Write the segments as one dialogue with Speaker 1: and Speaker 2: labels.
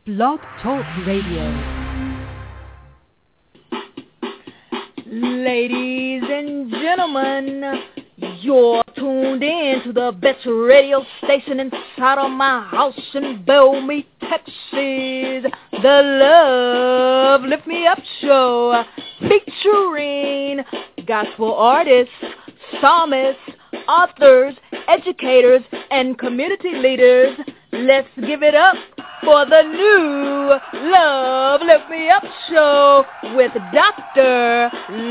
Speaker 1: Blog Talk Radio. Ladies and gentlemen, you're tuned in to the best radio station inside of my house in Bellmead, Texas. The Love Lift Me Up Show, featuring gospel artists, psalmists, authors, educators, and community leaders. Let's give it up for the new Love Lift Me Up Show with Dr.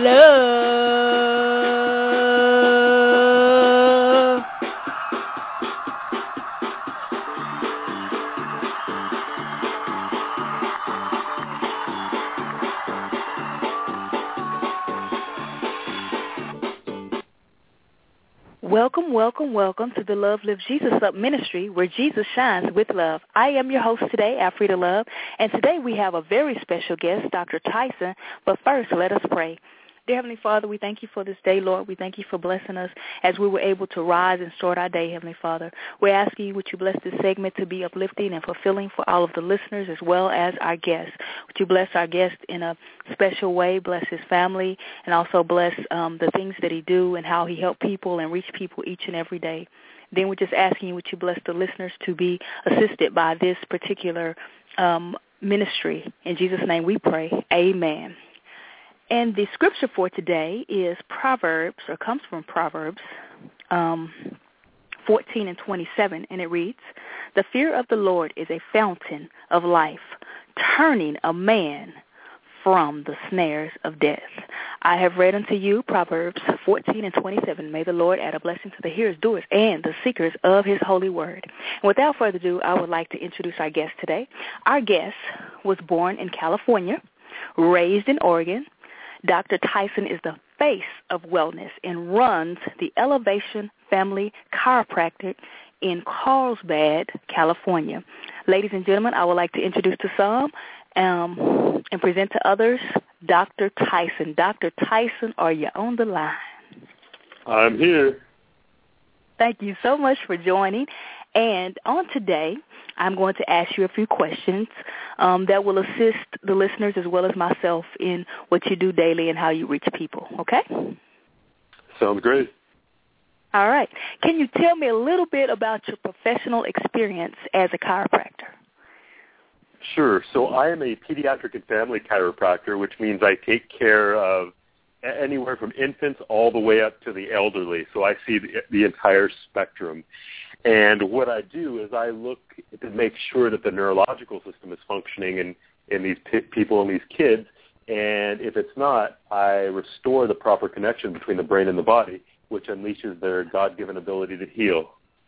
Speaker 1: Love.
Speaker 2: Welcome, welcome, welcome to the Love Lift Jesus Up ministry, where Jesus shines with love. I am your host today, Alfreda Love, and today we have a very special guest, Dr. Tyson. But first, let us pray. Dear Heavenly Father, we thank you for this day, Lord. We thank you for blessing us as we were able to rise and start our day, Heavenly Father. We're asking you, would you bless this segment to be uplifting and fulfilling for all of the listeners as well as our guests. Would you bless our guest in a special way, bless his family, and also bless the things that he do and how he help people and reach people each and every day. Then we're just asking you, would you bless the listeners to be assisted by this particular ministry. In Jesus' name we pray. Amen. And the scripture for today is comes from Proverbs 14 and 27, and it reads, "The fear of the Lord is a fountain of life, turning a man from the snares of death." I have read unto you Proverbs 14 and 27. May the Lord add a blessing to the hearers, doers, and the seekers of his holy word. And without further ado, I would like to introduce our guest today. Our guest was born in California, raised in Oregon. Dr. Tyson is the face of wellness and runs the Elevation Family Chiropractic in Carlsbad, California. Ladies and gentlemen, I would like to introduce to some and present to others Dr. Tyson. Dr. Tyson, are you on the line?
Speaker 3: I'm here.
Speaker 2: Thank you so much for joining. And on today, I'm going to ask you a few questions that will assist the listeners as well as myself in what you do daily and how you reach people, okay?
Speaker 3: Sounds great.
Speaker 2: All right. Can you tell me a little bit about your professional experience as a chiropractor?
Speaker 3: Sure. So I am a pediatric and family chiropractor, which means I take care of anywhere from infants all the way up to the elderly. So I see the entire spectrum. And what I do is I look to make sure that the neurological system is functioning in these people and these kids. And if it's not, I restore the proper connection between the brain and the body, which unleashes their God-given ability to heal.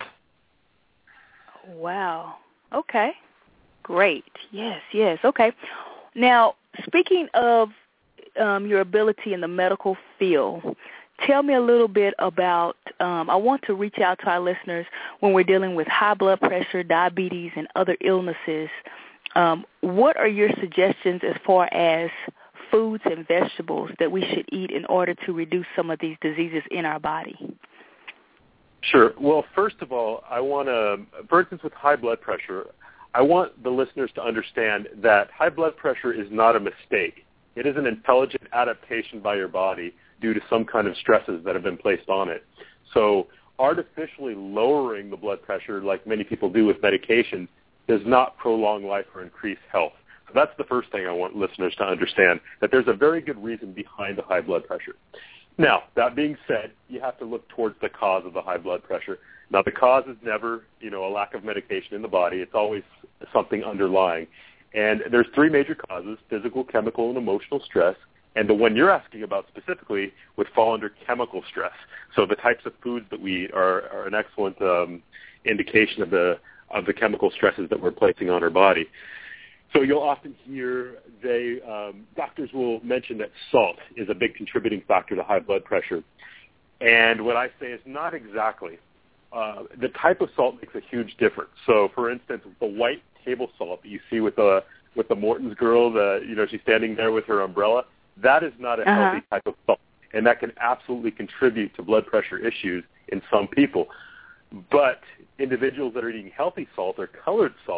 Speaker 2: Wow. Okay. Great. Yes. Okay. Now, speaking of your ability in the medical field, tell me a little bit about, I want to reach out to our listeners when we're dealing with high blood pressure, diabetes, and other illnesses. What are your suggestions as far as foods and vegetables that we should eat in order to reduce some of these diseases in our body?
Speaker 3: Sure. Well, first of all, I want to, for instance, with high blood pressure, I want the listeners to understand that high blood pressure is not a mistake. It is an intelligent adaptation by your body due to some kind of stresses that have been placed on it. So artificially lowering the blood pressure, like many people do with medication, does not prolong life or increase health. So that's the first thing I want listeners to understand, that there's a very good reason behind the high blood pressure. Now, that being said, you have to look towards the cause of the high blood pressure. Now, the cause is never, a lack of medication in the body. It's always something underlying. And there's three major causes: physical, chemical, and emotional stress. And the one you're asking about specifically would fall under chemical stress. So the types of foods that we eat are an excellent indication of the chemical stresses that we're placing on our body. So you'll often hear doctors will mention that salt is a big contributing factor to high blood pressure. And what I say is not exactly. The type of salt makes a huge difference. So, for instance, the white table salt that you see with the Morton's girl, she's standing there with her umbrella, that is not a healthy type of salt, and that can absolutely contribute to blood pressure issues in some people. But individuals that are eating healthy salt or colored salt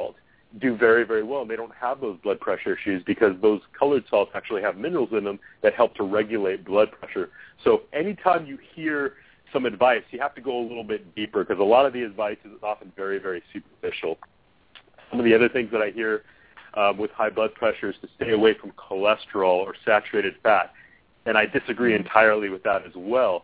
Speaker 3: do very, very well, and they don't have those blood pressure issues because those colored salts actually have minerals in them that help to regulate blood pressure. So anytime you hear some advice, you have to go a little bit deeper because a lot of the advice is often very, very superficial. Some of the other things that I hear with high blood pressure is to stay away from cholesterol or saturated fat, and I disagree entirely with that as well.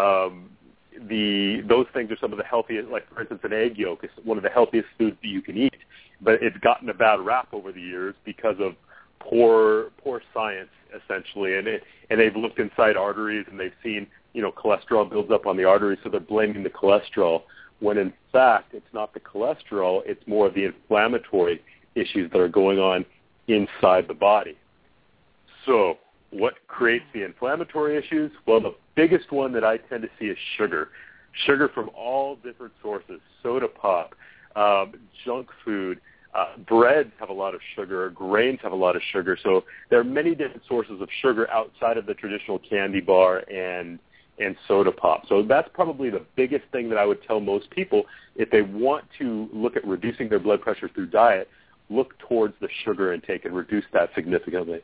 Speaker 3: Those things are some of the healthiest, like for instance an egg yolk is one of the healthiest foods that you can eat, but it's gotten a bad rap over the years because of poor science essentially, and they've looked inside arteries and they've seen cholesterol builds up on the arteries, so they're blaming the cholesterol when in fact it's not the cholesterol, it's more of the inflammatory issues that are going on inside the body. So what creates the inflammatory issues? Well, the biggest one that I tend to see is sugar. Sugar from all different sources, soda pop, junk food, breads have a lot of sugar, grains have a lot of sugar. So there are many different sources of sugar outside of the traditional candy bar and soda pop. So that's probably the biggest thing that I would tell most people if they want to look at reducing their blood pressure through diet, look towards the sugar intake and reduce that significantly.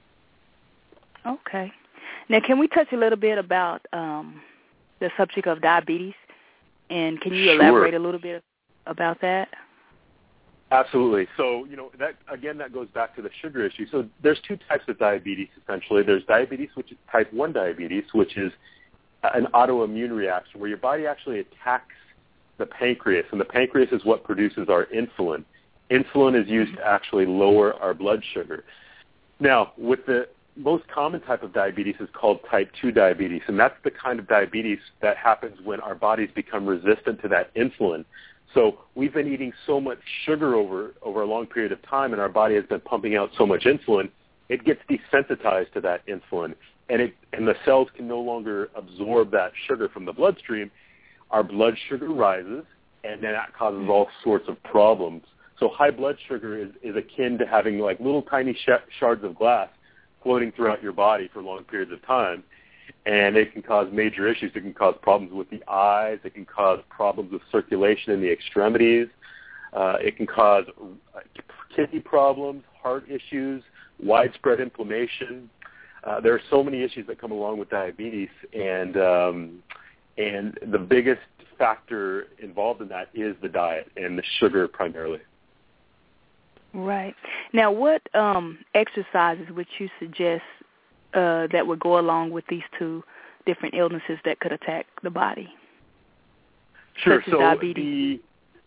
Speaker 2: Okay. Now, can we touch a little bit about the subject of diabetes? And can you elaborate a little bit about that?
Speaker 3: Absolutely. So, that goes back to the sugar issue. So there's two types of diabetes, essentially. There's diabetes, which is type 1 diabetes, which is an autoimmune reaction where your body actually attacks the pancreas, and the pancreas is what produces our insulin. Insulin is used to actually lower our blood sugar. Now, with the most common type of diabetes is called type 2 diabetes, and that's the kind of diabetes that happens when our bodies become resistant to that insulin. So we've been eating so much sugar over a long period of time, and our body has been pumping out so much insulin, it gets desensitized to that insulin, and the cells can no longer absorb that sugar from the bloodstream. Our blood sugar rises, and then that causes all sorts of problems. So high blood sugar is akin to having like little tiny shards of glass floating throughout your body for long periods of time, and it can cause major issues. It can cause problems with the eyes. It can cause problems with circulation in the extremities. It can cause kidney problems, heart issues, widespread inflammation. There are so many issues that come along with diabetes, and the biggest factor involved in that is the diet and the sugar primarily.
Speaker 2: Right. Now, what exercises would you suggest that would go along with these two different illnesses that could attack the body?
Speaker 3: Sure.
Speaker 2: Such as diabetes.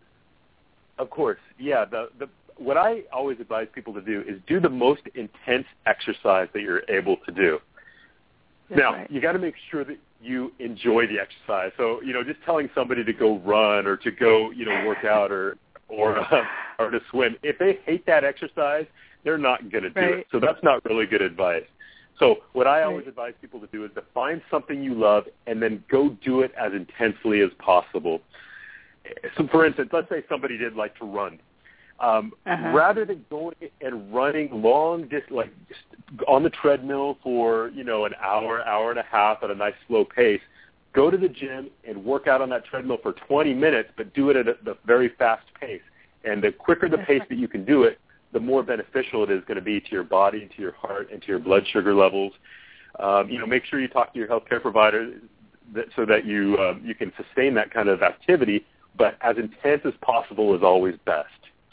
Speaker 3: Of course, yeah. What I always advise people to do is do the most intense exercise that you're able to do. Now, you got to make sure that you enjoy the exercise. So, just telling somebody to go run or to go, work out or to swim, if they hate that exercise, they're not going to do it. So that's not really good advice. So what I always advise people to do is to find something you love and then go do it as intensely as possible. So, for instance, let's say somebody did like to run. Rather than going and running long distance, like just on the treadmill for, an hour and a half at a nice slow pace, go to the gym and work out on that treadmill for 20 minutes, but do it at a very fast pace. And the quicker the pace that you can do it, the more beneficial it is going to be to your body, to your heart, and to your blood sugar levels. Make sure you talk to your healthcare provider so that you can sustain that kind of activity, but as intense as possible is always best.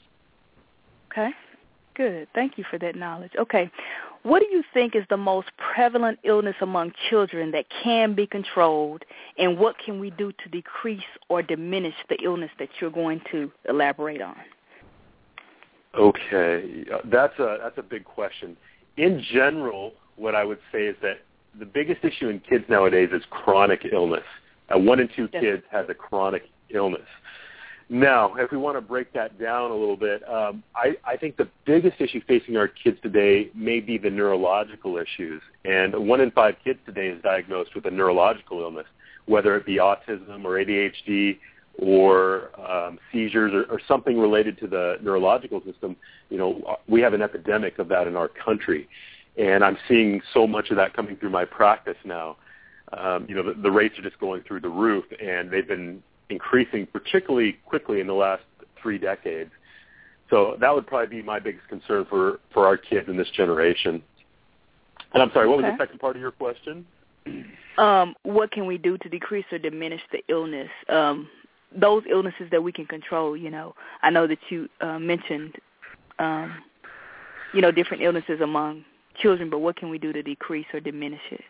Speaker 2: Okay, good. Thank you for that knowledge. Okay, what do you think is the most prevalent illness among children that can be controlled, and what can we do to decrease or diminish the illness that you're going to elaborate on?
Speaker 3: Okay, that's a big question. In general, what I would say is that the biggest issue in kids nowadays is chronic illness. 1 in 2 kids has a chronic illness. Now, if we want to break that down a little bit, I think the biggest issue facing our kids today may be the neurological issues. And 1 in 5 kids today is diagnosed with a neurological illness, whether it be autism or ADHD or seizures or something related to the neurological system. We have an epidemic of that in our country. And I'm seeing so much of that coming through my practice now. The rates are just going through the roof, and they've been increasing particularly quickly in the last 3 decades. So that would probably be my biggest concern for our kids in this generation. And I'm sorry, what was the second part of your question?
Speaker 2: What can we do to decrease or diminish the illness? Those illnesses that we can control, I know that you mentioned, different illnesses among children, but what can we do to decrease or diminish it?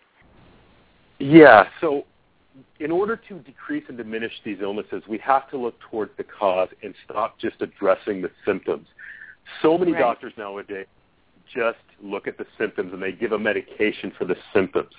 Speaker 3: Yeah, so in order to decrease and diminish these illnesses, we have to look towards the cause and stop just addressing the symptoms. So many doctors nowadays just look at the symptoms and they give a medication for the symptoms.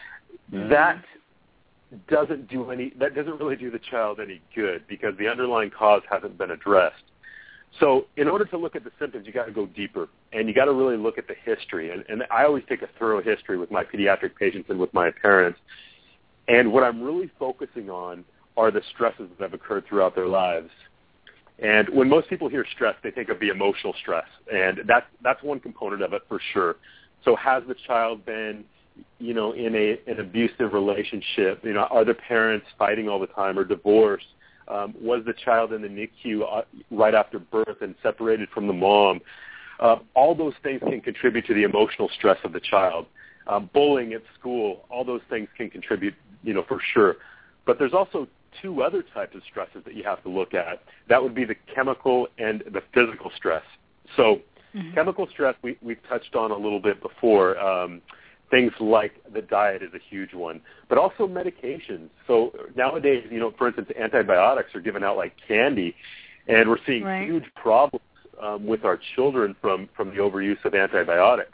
Speaker 3: That doesn't really do the child any good because the underlying cause hasn't been addressed. So in order to look at the symptoms, you got to go deeper, and you got to really look at the history. And I always take a thorough history with my pediatric patients and with my parents. And what I'm really focusing on are the stresses that have occurred throughout their lives. And when most people hear stress, they think of the emotional stress, and that's one component of it for sure. So has the child been, in an abusive relationship? Are the parents fighting all the time or divorced? Was the child in the NICU right after birth and separated from the mom? All those things can contribute to the emotional stress of the child. Bullying at school, all those things can contribute, for sure. But there's also two other types of stresses that you have to look at. That would be the chemical and the physical stress. So chemical stress we've touched on a little bit before. Things like the diet is a huge one, but also medications. So nowadays, for instance, antibiotics are given out like candy, and we're seeing huge problems with our children from the overuse of antibiotics.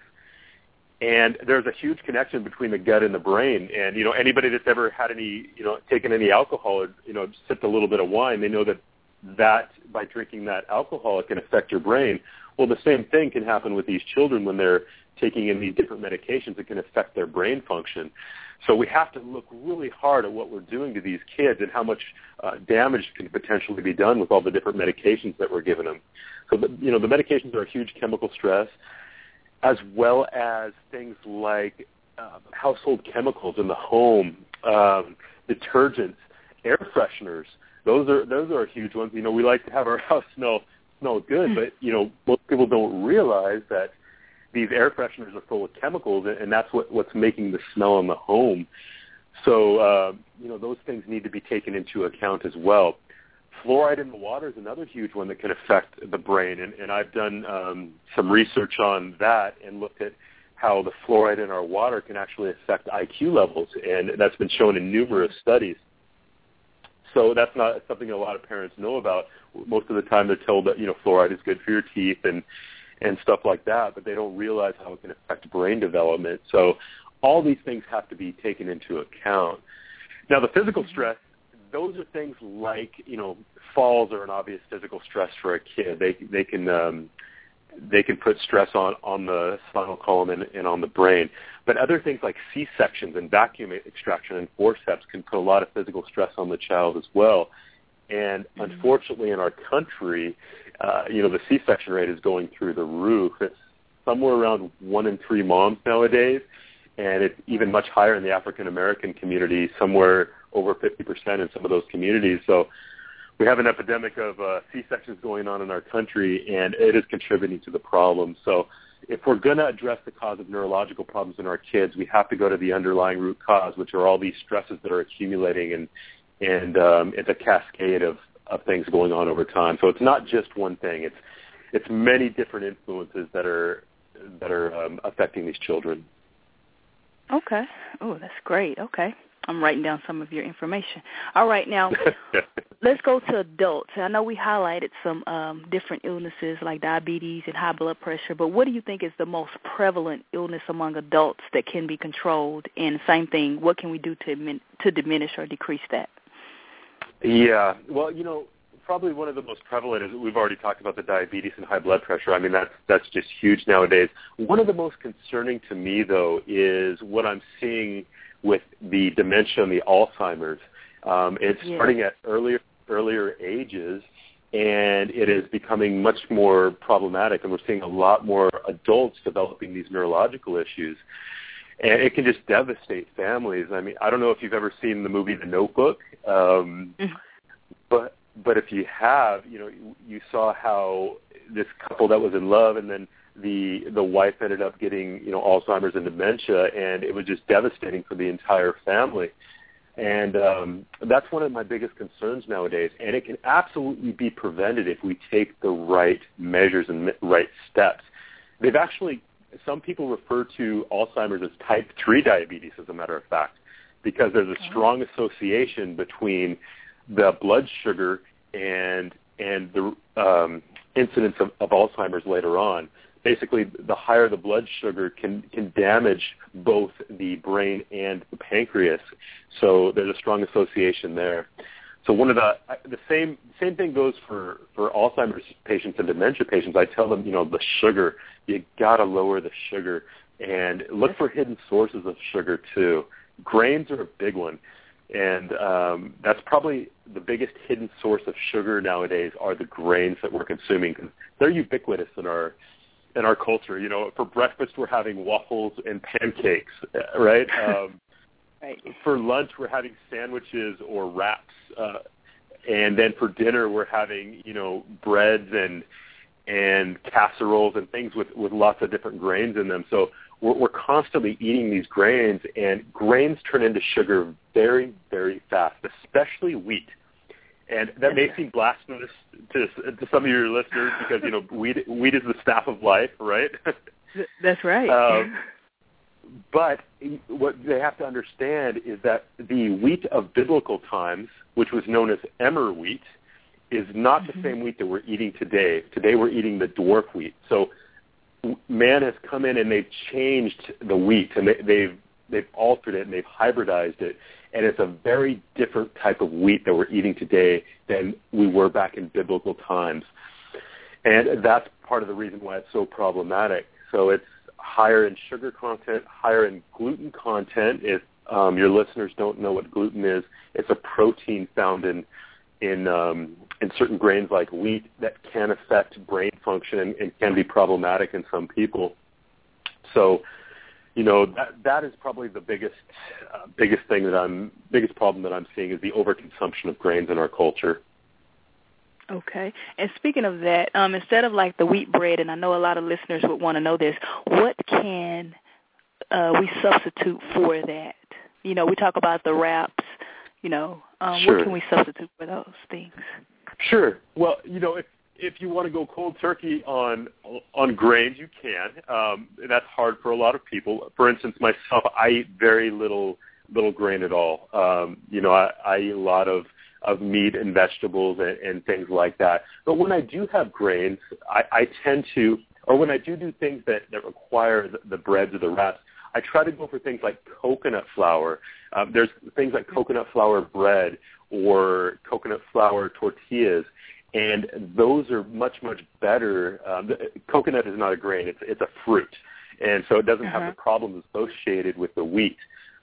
Speaker 3: And there's a huge connection between the gut and the brain. And, anybody that's ever had taken any alcohol or, sipped a little bit of wine, they know that by drinking that alcohol, it can affect your brain. Well, the same thing can happen with these children when they're taking in these different medications. It can affect their brain function. So we have to look really hard at what we're doing to these kids and how much damage can potentially be done with all the different medications that we're giving them. So, the medications are a huge chemical stress, as well as things like household chemicals in the home, detergents, air fresheners. Those are a huge ones. We like to have our house smell good, but most people don't realize that these air fresheners are full of chemicals, and that's what's making the smell in the home. So those things need to be taken into account as well. Fluoride in the water is another huge one that can affect the brain, and I've done some research on that and looked at how the fluoride in our water can actually affect IQ levels, and that's been shown in numerous studies. So that's not something a lot of parents know about. Most of the time they're told that, fluoride is good for your teeth and stuff like that, but they don't realize how it can affect brain development. So all these things have to be taken into account. Now, the physical stress, those are things like, falls are an obvious physical stress for a kid. They can put stress on the spinal column and on the brain. But other things like C-sections and vacuum extraction and forceps can put a lot of physical stress on the child as well. And unfortunately in our country, the C-section rate is going through the roof. It's somewhere around 1 in 3 moms nowadays, and it's even much higher in the African-American community, somewhere over 50% in some of those communities. So we have an epidemic of C-sections going on in our country, and it is contributing to the problem. So if we're going to address the cause of neurological problems in our kids, we have to go to the underlying root cause, which are all these stresses that are accumulating, and it's a cascade of things going on over time. So it's not just one thing. It's many different influences that are affecting these children.
Speaker 2: Okay. Oh, that's great. Okay. I'm writing down some of your information. All right, now let's go to adults. I know we highlighted some different illnesses like diabetes and high blood pressure, but what do you think is the most prevalent illness among adults that can be controlled? And same thing, what can we do to diminish or decrease that?
Speaker 3: Yeah, well, probably one of the most prevalent is we've already talked about the diabetes and high blood pressure. I mean, that's just huge nowadays. One of the most concerning to me, though, is what I'm seeing with the dementia and the Alzheimer's. It's starting at earlier ages, and it is becoming much more problematic, and we're seeing a lot more adults developing these neurological issues. And it can just devastate families. I mean, I don't know if you've ever seen the movie The Notebook, but But if you have, you saw how this couple that was in love, and then the wife ended up getting, Alzheimer's and dementia, and it was just devastating for the entire family. And that's one of my biggest concerns nowadays. And it can absolutely be prevented if we take the right measures and right steps. Some people refer to Alzheimer's as type 3 diabetes, as a matter of fact, because there's a strong association between the blood sugar and the incidence of Alzheimer's later on. Basically, the higher the blood sugar can damage both the brain and the pancreas. So there's a strong association there. So one of the same thing goes for Alzheimer's patients and dementia patients. I tell them, the sugar, you got to lower the sugar and look for hidden sources of sugar too. Grains are a big one. And that's probably the biggest hidden source of sugar nowadays are the grains that we're consuming. They're ubiquitous in our culture. For breakfast we're having waffles and pancakes, right?
Speaker 2: Right.
Speaker 3: For lunch we're having sandwiches or wraps, and then for dinner we're having breads and casseroles and things with lots of different grains in them. So we're constantly eating these grains, and grains turn into sugar very, very fast, especially wheat. And that may seem blasphemous to some of your listeners because, wheat is the staff of life, right?
Speaker 2: That's right.
Speaker 3: But what they have to understand is that the wheat of biblical times, which was known as emmer wheat, is not the same wheat that we're eating today. Today we're eating the dwarf wheat. So man has come in and they've changed the wheat, and they've altered it and they've hybridized it, and it's a very different type of wheat that we're eating today than we were back in biblical times. And that's part of the reason why it's so problematic. So it's higher in sugar content, higher in gluten content. If your listeners don't know what gluten is, it's a protein found in certain grains like wheat that can affect brain function and can be problematic in some people. So, that is probably the biggest problem that I'm seeing is the overconsumption of grains in our culture.
Speaker 2: Okay. And speaking of that, instead of like the wheat bread, and I know a lot of listeners would want to know this, what can we substitute for that? We talk about the wraps,
Speaker 3: Sure.
Speaker 2: What can we substitute for those things?
Speaker 3: Sure. Well, if you want to go cold turkey on grains, you can. That's hard for a lot of people. For instance, myself, I eat very little grain at all. I eat a lot of meat and vegetables and things like that. But when I do have grains, I tend to, or when I do things that require the breads or the wraps, I try to go for things like coconut flour. There's things like coconut flour bread or coconut flour tortillas, and those are much, much better. Coconut is not a grain. It's a fruit, and so it doesn't have the problems associated with the wheat.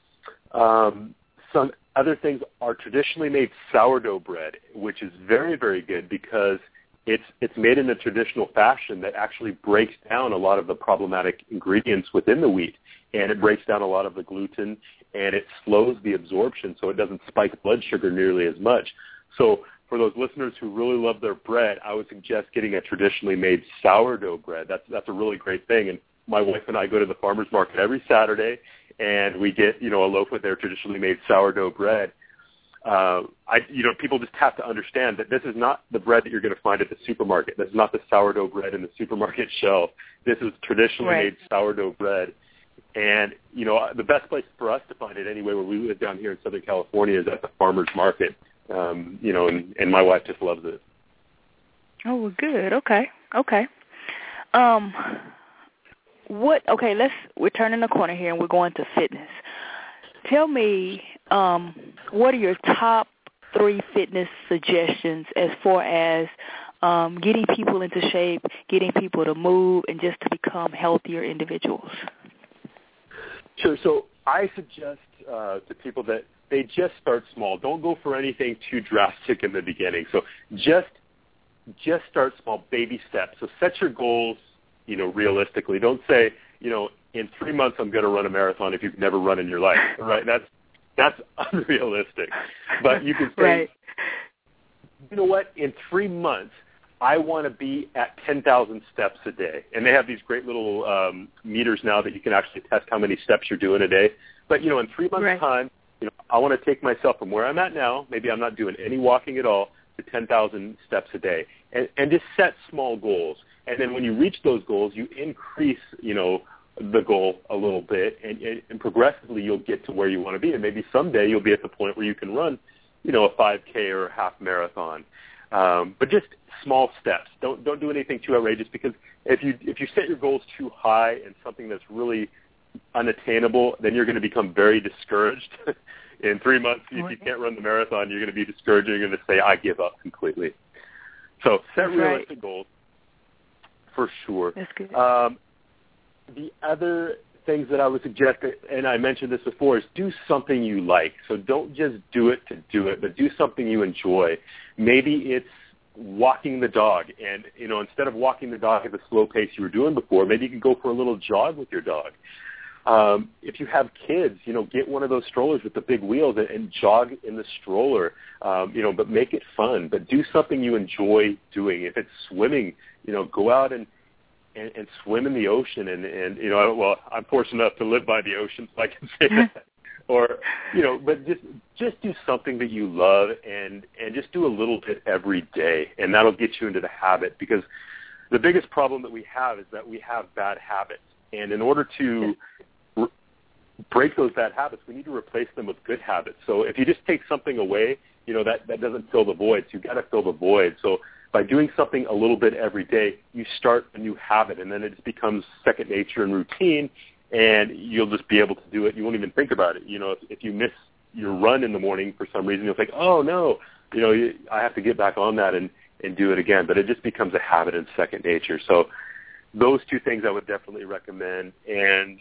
Speaker 3: Some other things are traditionally made sourdough bread, which is very, very good because it's made in a traditional fashion that actually breaks down a lot of the problematic ingredients within the wheat, and it breaks down a lot of the gluten, and it slows the absorption so it doesn't spike blood sugar nearly as much. So for those listeners who really love their bread, I would suggest getting a traditionally made sourdough bread. That's a really great thing. And my wife and I go to the farmer's market every Saturday, and we get, a loaf of their traditionally made sourdough bread. People just have to understand that this is not the bread that you're going to find at the supermarket. This is not the sourdough bread in the supermarket shelf. This is traditionally made sourdough bread. And, the best place for us to find it anyway, where we live down here in Southern California, is at the farmer's market. And my wife just loves it.
Speaker 2: Oh, well, good. Okay. We're turning the corner here and we're going to fitness. Tell me, what are your top 3 fitness suggestions as far as getting people into shape, getting people to move, and just to become healthier individuals?
Speaker 3: Sure. So I suggest to people that they just start small. Don't go for anything too drastic in the beginning. So just start small, baby steps. So set your goals, realistically. Don't say, in 3 months I'm going to run a marathon if you've never run in your life, right? That's unrealistic. But you can say, you know what, in 3 months, I want to be at 10,000 steps a day. And they have these great little meters now that you can actually test how many steps you're doing a day. But, you know, in 3 months' time, you know, I want to take myself from where I'm at now, maybe I'm not doing any walking at all, to 10,000 steps a day. And just set small goals. And then when you reach those goals, you increase, you know, the goal a little bit, and progressively you'll get to where you want to be. And maybe someday you'll be at the point where you can run, you know, a 5K or a half marathon. But just small steps. Don't do anything too outrageous, because if you set your goals too high and something that's really unattainable, then you're going to become very discouraged. In 3 months, if you can't run the marathon, you're going to be discouraged. You're going to say, I give up completely. So set realistic goals for sure.
Speaker 2: That's good.
Speaker 3: The other things that I would suggest, and I mentioned this before, is do something you like. So don't just do it to do it, but do something you enjoy. Maybe it's walking the dog, and, you know, instead of walking the dog at the slow pace you were doing before, maybe you can go for a little jog with your dog. If you have kids, you know, get one of those strollers with the big wheels and jog in the stroller, you know, but make it fun. But do something you enjoy doing. If it's swimming, you know, go out and swim in the ocean. And you know, well, I'm fortunate enough to live by the ocean, so I can say that. Or, you know, but just do something that you love, and just do a little bit every day, and that'll get you into the habit. Because the biggest problem that we have is that we have bad habits. And in order to break those bad habits, we need to replace them with good habits. So if you just take something away, you know, that doesn't fill the void. So you've got to fill the void. So by doing something a little bit every day, you start a new habit, and then it just becomes second nature and routine, and you'll just be able to do it. You won't even think about it. You know, if you miss your run in the morning for some reason, you'll think, oh, no, you know, I have to get back on that and do it again. But it just becomes a habit and second nature. So those two things I would definitely recommend. And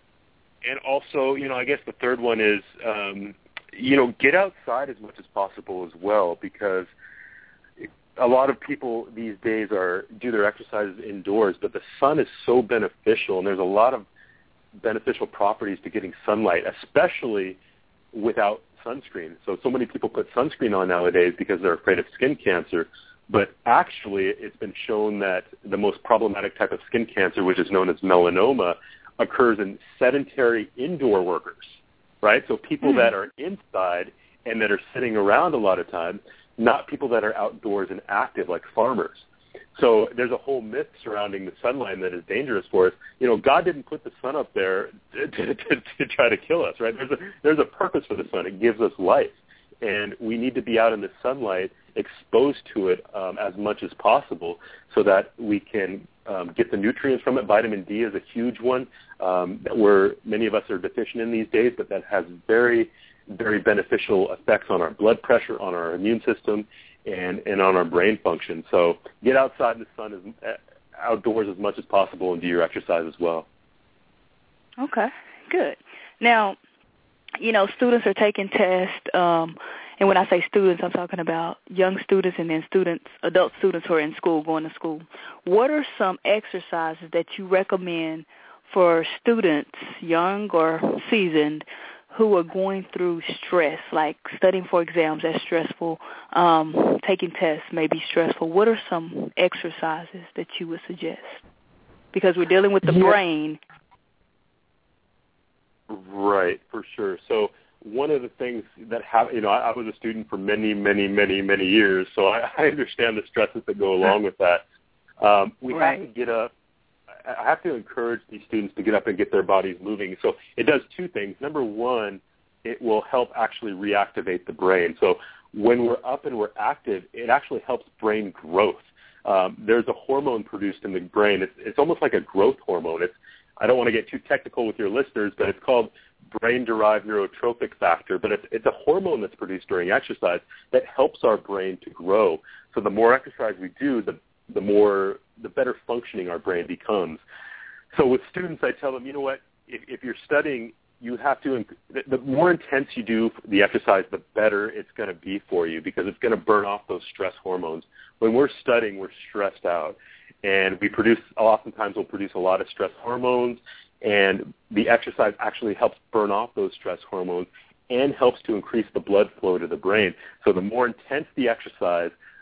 Speaker 3: also, you know, I guess the third one is, you know, get outside as much as possible as well, because a lot of people these days do their exercises indoors, but the sun is so beneficial, and there's a lot of beneficial properties to getting sunlight, especially without sunscreen. So many people put sunscreen on nowadays because they're afraid of skin cancer. But actually, it's been shown that the most problematic type of skin cancer, which is known as melanoma, occurs in sedentary indoor workers, right? So people that are inside and that are sitting around a lot of time, not people that are outdoors and active like farmers. So there's a whole myth surrounding the sunlight that is dangerous for us. You know, God didn't put the sun up there to try to kill us, right? There's a purpose for the sun. It gives us life. And we need to be out in the sunlight, exposed to it as much as possible, so that we can get the nutrients from it. Vitamin D is a huge one that many of us are deficient in these days, but that has very, very beneficial effects on our blood pressure, on our immune system, and on our brain function. So get outside in the sun, outdoors as much as possible, and do your exercise as well.
Speaker 2: Okay, good. Now, you know, students are taking tests, and when I say students, I'm talking about young students and then adult students who are in school, going to school. What are some exercises that you recommend for students, young or seasoned, who are going through stress, like studying for exams, that's stressful, taking tests may be stressful? What are some exercises that you would suggest? Because we're dealing with the brain.
Speaker 3: Right, for sure. So one of the things that I was a student for many, many, many, many years, so I understand the stresses that go along with that. We have to get up. I have to encourage these students to get up and get their bodies moving. So it does two things. Number one, it will help actually reactivate the brain. So when we're up and we're active, it actually helps brain growth. There's a hormone produced in the brain. It's almost like a growth hormone. I don't want to get too technical with your listeners, but it's called brain-derived neurotrophic factor. But it's a hormone that's produced during exercise that helps our brain to grow. So the more exercise we do, the better functioning our brain becomes. So with students, I tell them, you know what, if you're studying, you have to, the more intense you do the exercise, the better it's going to be for you, because it's going to burn off those stress hormones. When we're studying, we're stressed out. And oftentimes we'll produce a lot of stress hormones, and the exercise actually helps burn off those stress hormones and helps to increase the blood flow to the brain. So the more intense the exercise,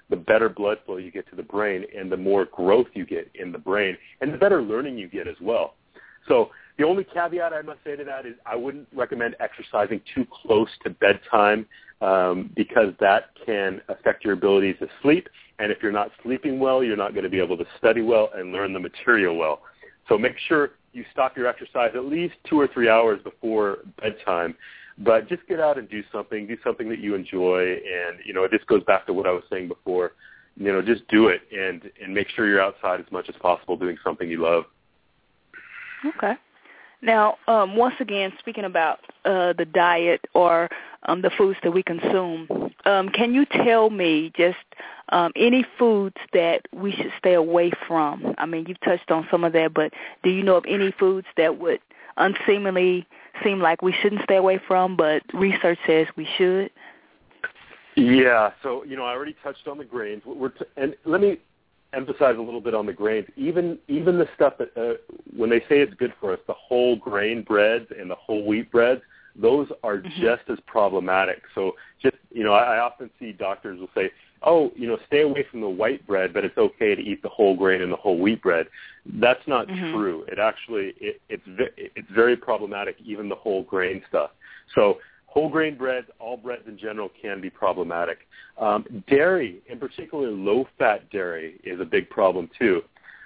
Speaker 3: the better blood flow you get to the brain and the more growth you get in the brain and the better learning you get as well. So the only caveat I must say to that is I wouldn't recommend exercising too close to bedtime because that can affect your ability to sleep. And if you're not sleeping well, you're not going to be able to study well and learn the material well. So make sure you stop your exercise at least 2 or 3 hours before bedtime. But just get out and do something that you enjoy. And, this goes back to what I was saying before. Just do it and make sure you're outside as much as possible doing something you love.
Speaker 2: Okay. Now, once again, speaking about the diet or the foods that we consume, can you tell me just any foods that we should stay away from? I mean, you've touched on some of that, but do you know of any foods that would unseemly seem like we shouldn't stay away from, but research says we should?
Speaker 3: Yeah, so, I already touched on the grains. And let me emphasize a little bit on the grains. Even the stuff that, when they say it's good for us, the whole grain breads and the whole wheat breads, those are just as problematic. So just, I often see doctors will say, stay away from the white bread, but it's okay to eat the whole grain and the whole wheat bread. That's not true. It actually, it's very problematic, even the whole grain stuff. So whole grain breads, all breads in general can be problematic. Dairy, in particular low-fat dairy, is a big problem too.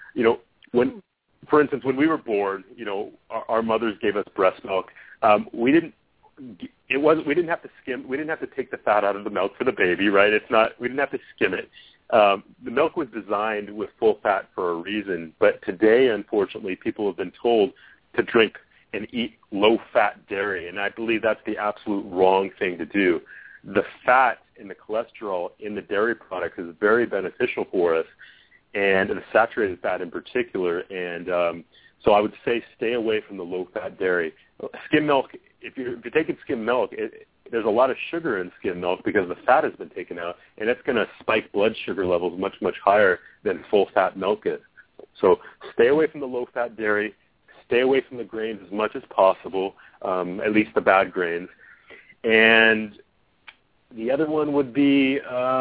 Speaker 3: For instance, when we were born, our mothers gave us breast milk. We didn't have to skim. We didn't have to take the fat out of the milk for the baby, right? We didn't have to skim it. The milk was designed with full fat for a reason, but today, unfortunately, people have been told to drink and eat low-fat dairy, and I believe that's the absolute wrong thing to do. The fat and the cholesterol in the dairy products is very beneficial for us, and the saturated fat in particular, and so I would say stay away from the low-fat dairy. Skim milk, if you're taking skim milk, there's a lot of sugar in skim milk because the fat has been taken out, and it's going to spike blood sugar levels much, much higher than full-fat milk is. So stay away from the low-fat dairy. Stay away from the grains as much as possible, at least the bad grains. And the other one would be,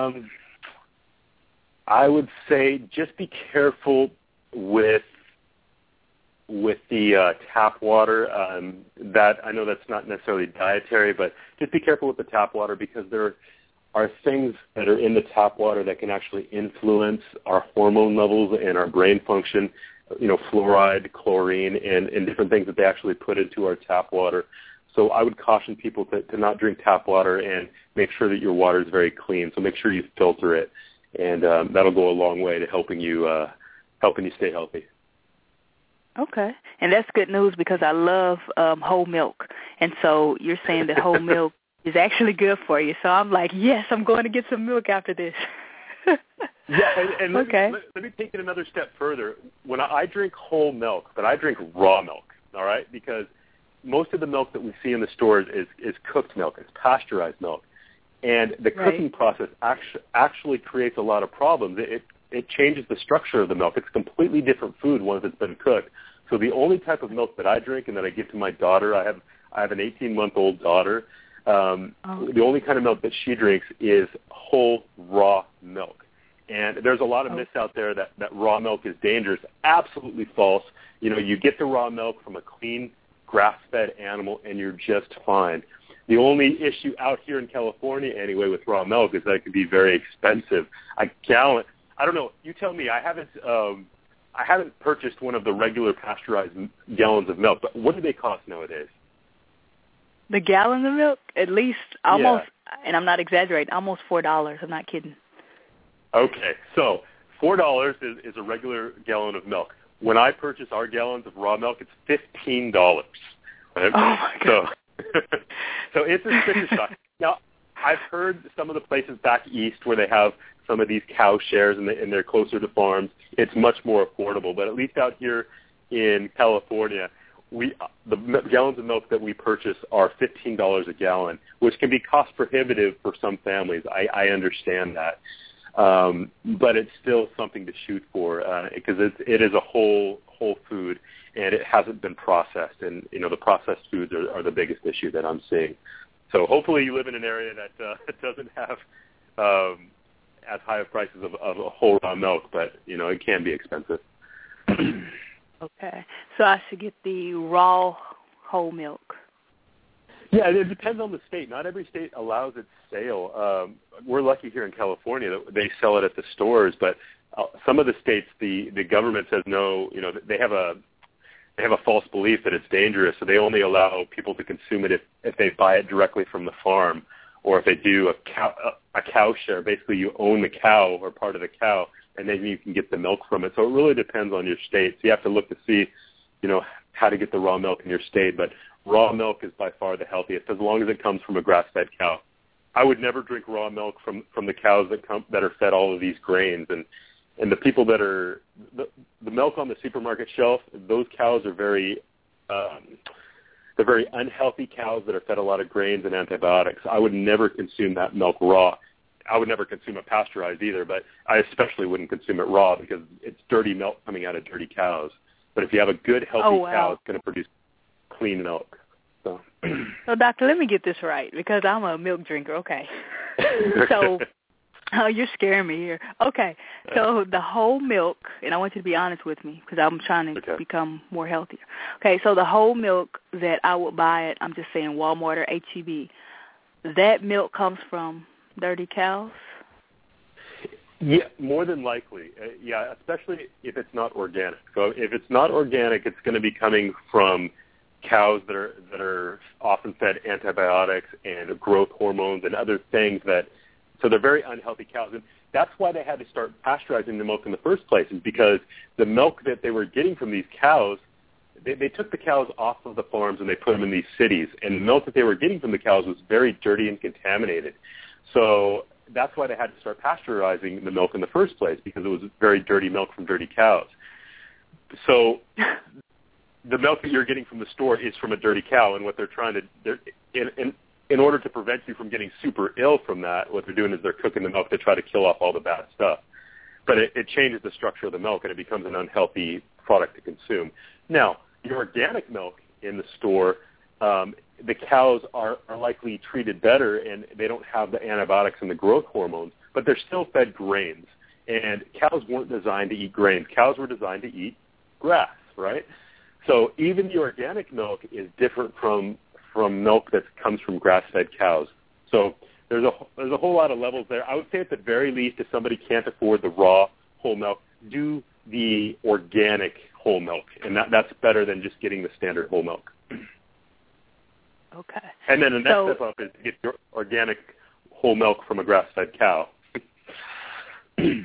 Speaker 3: I would say just be careful with the tap water. That I know that's not necessarily dietary, but just be careful with the tap water because there are things that are in the tap water that can actually influence our hormone levels and our brain function. Fluoride, chlorine, and different things that they actually put into our tap water. So I would caution people to not drink tap water and make sure that your water is very clean. So make sure you filter it, and that'll go a long way to helping you stay healthy.
Speaker 2: Okay, and that's good news because I love whole milk, and so you're saying that whole milk is actually good for you. So I'm like, yes, I'm going to get some milk after this.
Speaker 3: Yeah, and
Speaker 2: okay.
Speaker 3: Let me take it another step further. When I drink whole milk, but I drink raw milk, all right, because most of the milk that we see in the stores is cooked milk. It's pasteurized milk. And the cooking process actually creates a lot of problems. It changes the structure of the milk. It's completely different food once it's been cooked. So the only type of milk that I drink and that I give to my daughter, I have an 18-month-old daughter, the only kind of milk that she drinks is whole raw milk. And there's a lot of myths out there that raw milk is dangerous. Absolutely false. You get the raw milk from a clean, grass-fed animal, and you're just fine. The only issue out here in California, anyway, with raw milk is that it can be very expensive. A gallon, I don't know. You tell me. I haven't purchased one of the regular pasteurized gallons of milk, but what do they cost nowadays?
Speaker 2: The gallon of milk, at least almost, and I'm not exaggerating, almost $4. I'm not kidding.
Speaker 3: Okay, so $4 is a regular gallon of milk. When I purchase our gallons of raw milk, it's $15. Right?
Speaker 2: Oh, my God.
Speaker 3: So it's a sticker shock. Now, I've heard some of the places back east where they have some of these cow shares and they're closer to farms, it's much more affordable. But at least out here in California, the gallons of milk that we purchase are $15 a gallon, which can be cost prohibitive for some families. I understand that. But it's still something to shoot for because it is a whole food, and it hasn't been processed. And, the processed foods are the biggest issue that I'm seeing. So hopefully you live in an area that doesn't have as high of prices of a whole raw milk, but, it can be expensive.
Speaker 2: Okay. So I should get the raw whole milk.
Speaker 3: Yeah, it depends on the state. Not every state allows its sale. We're lucky here in California that they sell it at the stores, but some of the states, the government says no. They have a false belief that it's dangerous, so they only allow people to consume it if they buy it directly from the farm, or if they do a cow share. Basically, you own the cow or part of the cow, and then you can get the milk from it. So it really depends on your state. So you have to look to see, how to get the raw milk in your state. But raw milk is by far the healthiest, as long as it comes from a grass-fed cow. I would never drink raw milk from the cows that are fed all of these grains. And the people that are the milk on the supermarket shelf, those cows are very they're very unhealthy cows that are fed a lot of grains and antibiotics. I would never consume that milk raw. I would never consume it pasteurized either, but I especially wouldn't consume it raw because it's dirty milk coming out of dirty cows. But if you have a good, healthy cow, it's going to produce clean milk. So,
Speaker 2: doctor, let me get this right because I'm a milk drinker. Okay. So, you're scaring me here. Okay. So the whole milk, and I want you to be honest with me because I'm trying to become more healthier. Okay. So the whole milk that I would buy at, I'm just saying Walmart or H-E-B, that milk comes from dirty cows?
Speaker 3: Yeah, more than likely. Especially if it's not organic. So if it's not organic, it's going to be coming from cows that are often fed antibiotics and growth hormones and other things so they're very unhealthy cows. And that's why they had to start pasteurizing the milk in the first place, is because the milk that they were getting from these cows, they took the cows off of the farms and they put them in these cities. And the milk that they were getting from the cows was very dirty and contaminated. So that's why they had to start pasteurizing the milk in the first place, because it was very dirty milk from dirty cows. So the milk that you're getting from the store is from a dirty cow, and what they're trying to in order to prevent you from getting super ill from that, what they're doing is they're cooking the milk to try to kill off all the bad stuff. But it changes the structure of the milk, and it becomes an unhealthy product to consume. Now, your organic milk in the store, the cows are likely treated better, and they don't have the antibiotics and the growth hormones, but they're still fed grains. And cows weren't designed to eat grains. Cows were designed to eat grass, right? So even the organic milk is different from milk that comes from grass-fed cows. So there's a whole lot of levels there. I would say at the very least, if somebody can't afford the raw whole milk, do the organic whole milk, and that's better than just getting the standard whole milk.
Speaker 2: Okay.
Speaker 3: And then the next step up is to get your organic whole milk from a grass-fed cow.
Speaker 2: Okay.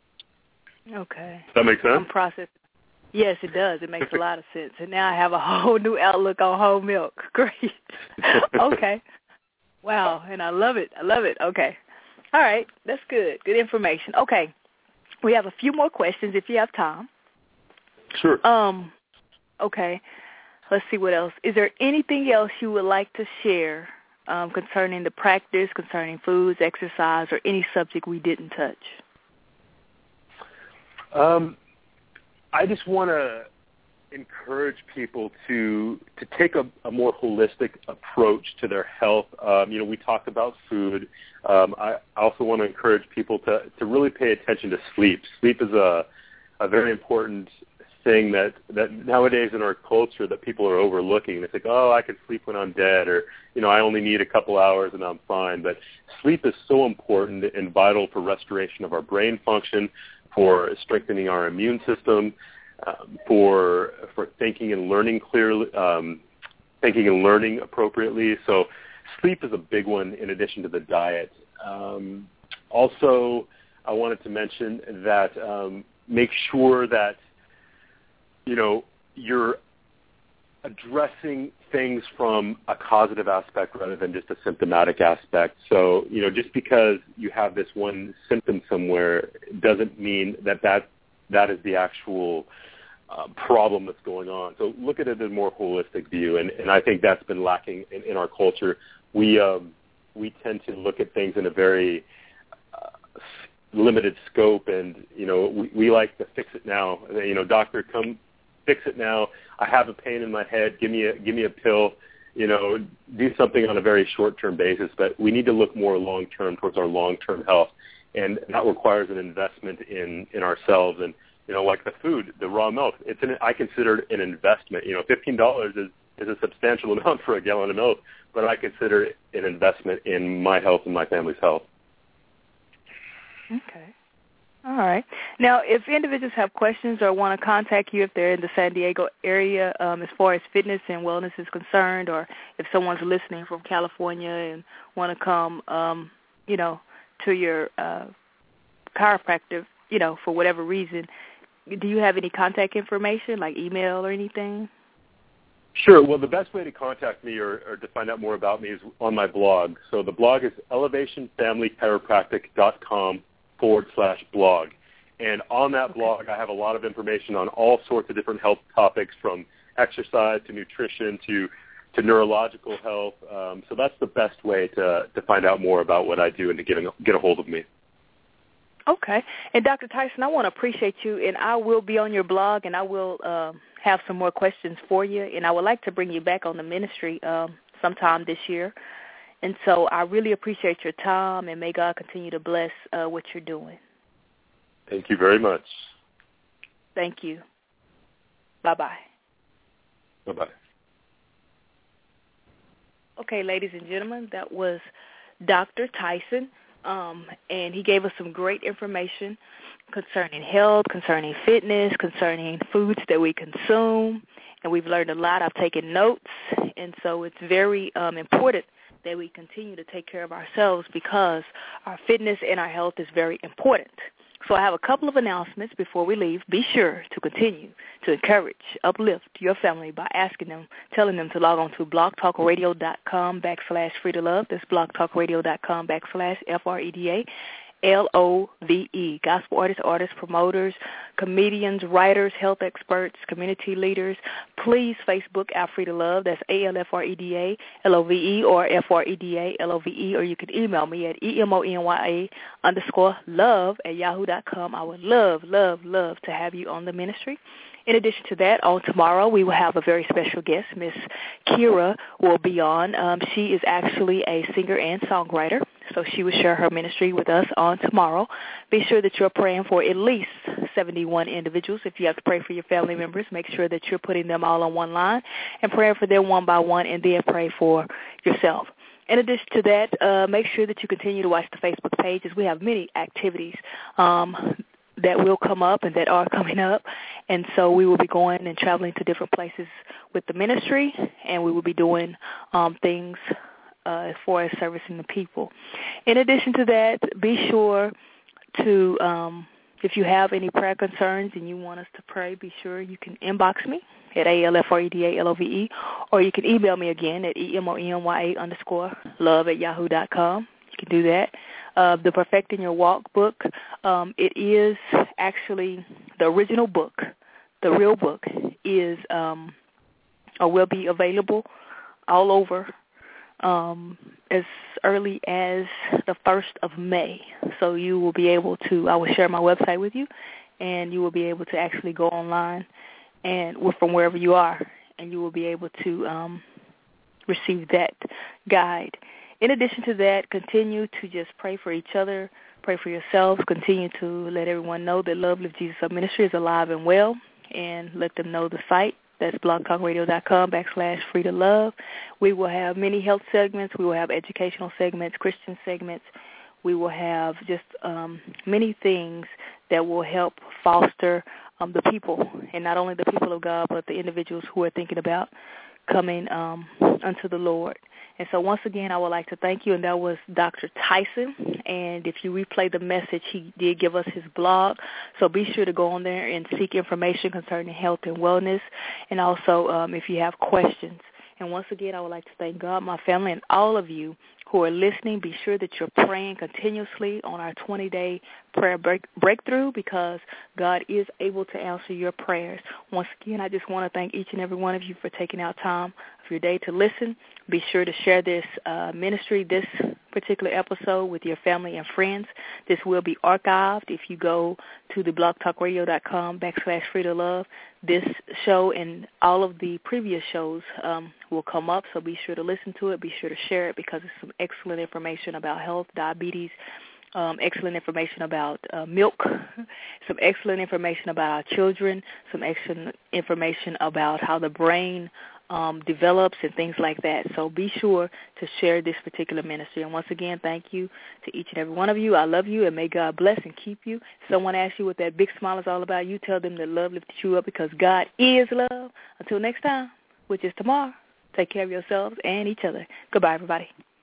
Speaker 3: Does that make sense?
Speaker 2: I'm processing. Yes, it does. It makes a lot of sense. And now I have a whole new outlook on whole milk. Great. Okay. Wow. And I love it. Okay. All right. That's good. Good information. Okay. We have a few more questions if you have time.
Speaker 3: Sure.
Speaker 2: Okay. Let's see what else. Is there anything else you would like to share concerning the practice, concerning foods, exercise, or any subject we didn't touch?
Speaker 3: I just want to encourage people to take a more holistic approach to their health. We talked about food. I also want to encourage people to really pay attention to sleep. Sleep is a very important thing that nowadays in our culture that people are overlooking. It's like, I can sleep when I'm dead, or, I only need a couple hours and I'm fine. But sleep is so important and vital for restoration of our brain function, for strengthening our immune system, for thinking and learning clearly, thinking and learning appropriately. So sleep is a big one in addition to the diet. Also, I wanted to mention that make sure that, you're addressing things from a causative aspect rather than just a symptomatic aspect. So, just because you have this one symptom somewhere doesn't mean that is the actual problem that's going on. So look at it in a more holistic view, and I think that's been lacking in our culture. We tend to look at things in a very limited scope, and we like to fix it now. Doctor, come fix it now. I have a pain in my head. Give me a pill. Do something on a very short-term basis. But we need to look more long-term towards our long-term health. and that requires an investment in ourselves. And like the food, the raw milk, I consider it an investment. $15 is a substantial amount for a gallon of milk, but I consider it an investment in my health and my family's health.
Speaker 2: Okay. All right. Now, if individuals have questions or want to contact you if they're in the San Diego area as far as fitness and wellness is concerned, or if someone's listening from California and want to come, to your chiropractor, for whatever reason, do you have any contact information, like email or anything?
Speaker 3: Sure. Well, the best way to contact me or to find out more about me is on my blog. So the blog is elevationfamilychiropractic.com/blog. And on that blog, I have a lot of information on all sorts of different health topics, from exercise to nutrition to neurological health. So that's the best way to find out more about what I do and to get a hold of me.
Speaker 2: Okay. And Dr. Tyson, I want to appreciate you, and I will be on your blog, and I will have some more questions for you, and I would like to bring you back on the ministry sometime this year. And so I really appreciate your time, and may God continue to bless what you're doing.
Speaker 3: Thank you very much.
Speaker 2: Thank you. Bye-bye.
Speaker 3: Bye-bye.
Speaker 2: Okay, ladies and gentlemen, that was Dr. Tyson, and he gave us some great information concerning health, concerning fitness, concerning foods that we consume, and we've learned a lot. I've taken notes, and so it's very important that we continue to take care of ourselves, because our fitness and our health is very important. So I have a couple of announcements before we leave. Be sure to continue to encourage, uplift your family by telling them to log on to blogtalkradio.com/freedolove. That's blogtalkradio.com/FREDA. LOVE, gospel artists, promoters, comedians, writers, health experts, community leaders. Please Facebook Alfreda Love, that's ALFREDA LOVE or FREDA LOVE, or you can email me at EMONYA_love@yahoo.com. I would love to have you on the ministry. In addition to that, on tomorrow we will have a very special guest. Miss Kira will be on. She is actually a singer and songwriter, so she will share her ministry with us on tomorrow. Be sure that you're praying for at least 71 individuals. If you have to pray for your family members, make sure that you're putting them all on one line and praying for them one by one, and then pray for yourself. In addition to that, make sure that you continue to watch the Facebook pages. We have many activities that will come up and that are coming up, and so we will be going and traveling to different places with the ministry, and we will be doing things as far as servicing the people. In addition to that, be sure to, if you have any prayer concerns and you want us to pray, be sure you can inbox me at ALFREDA LOVE, or you can email me again at EMONYA_love@yahoo.com. You can do that. The Perfecting Your Walk book, it is actually the original book. The real book is or will be available all over as early as the 1st of May. So you will be able to, I will share my website with you, and you will be able to actually go online and from wherever you are, and you will be able to receive that guide. In addition to that, continue to just pray for each other, pray for yourselves, continue to let everyone know that Love Live Jesus Ministry is alive and well, and let them know the site. That's blogtalkradio.com/freedolove. We will have many health segments. We will have educational segments, Christian segments. We will have just many things that will help foster the people, and not only the people of God, but the individuals who are thinking about coming unto the Lord. And so once again, I would like to thank you, and that was Dr. Tyson. And if you replay the message, he did give us his blog. So be sure to go on there and seek information concerning health and wellness, and also if you have questions. And once again, I would like to thank God, my family, and all of you who are listening. Be sure that you're praying continuously on our 20-day prayer breakthrough, because God is able to answer your prayers. Once again, I just want to thank each and every one of you for taking out time of your day to listen. Be sure to share this ministry, this particular episode, with your family and friends. This will be archived if you go to the blogtalkradio.com/freedolove. This show and all of the previous shows will come up, so be sure to listen to it. Be sure to share it, because it's some excellent information about health, diabetes, excellent information about milk, some excellent information about our children, some excellent information about how the brain develops and things like that. So be sure to share this particular ministry. And once again, thank you to each and every one of you. I love you, and may God bless and keep you. If someone asks you what that big smile is all about, you tell them that love lifted you up because God is love. Until next time, which is tomorrow, take care of yourselves and each other. Goodbye, everybody.